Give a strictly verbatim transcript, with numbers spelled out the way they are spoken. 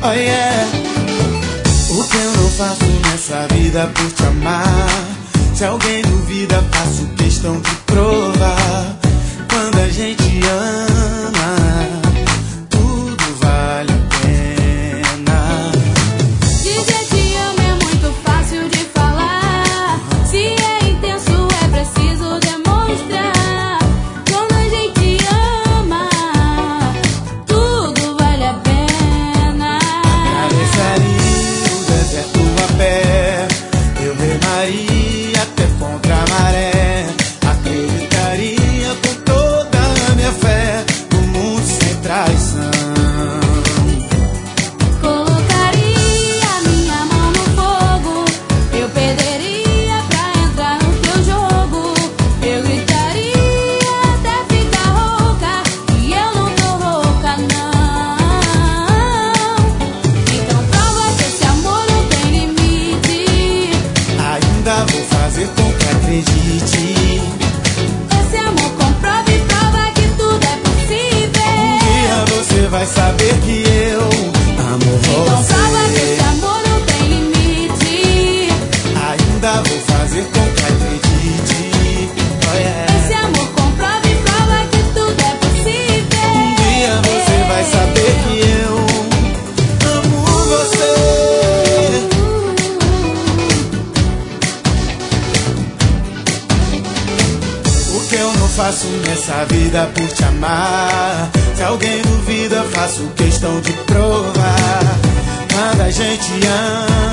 Oh yeah. O que eu não faço nessa vida por te amar? Se alguém duvida, faço questão de provar. Quando a gente ama, tudo vale a pena. Dizer te amo é muito fácil de falar. Se é intenso é preciso demonstrar. Quando a gente ama, tudo vale a pena. Atravessaria o deserto a pé, eu remaria até contra a maré. Acreditaria com toda a minha fé no mundo sem traição. Colocaria minha mão no fogo, eu perderia pra entrar no teu jogo. Eu gritaria até ficar rouca, e eu não tô rouca não. Então prova que esse amor não tem limite. Ainda vou fazer com que acredite. Esse amor comprova e prova que tudo é possível. Um dia você vai saber que eu amo Então prova que esse você. amor não tem limite. Ainda vou fazer com que acredite. Oh yeah. Esse amor comprova e prova que tudo é possível. Um dia você vai saber que eu amo você. O que eu não faço nessa vida por te amar? Se alguém duvida, faço questão de provar. Quando a gente ama,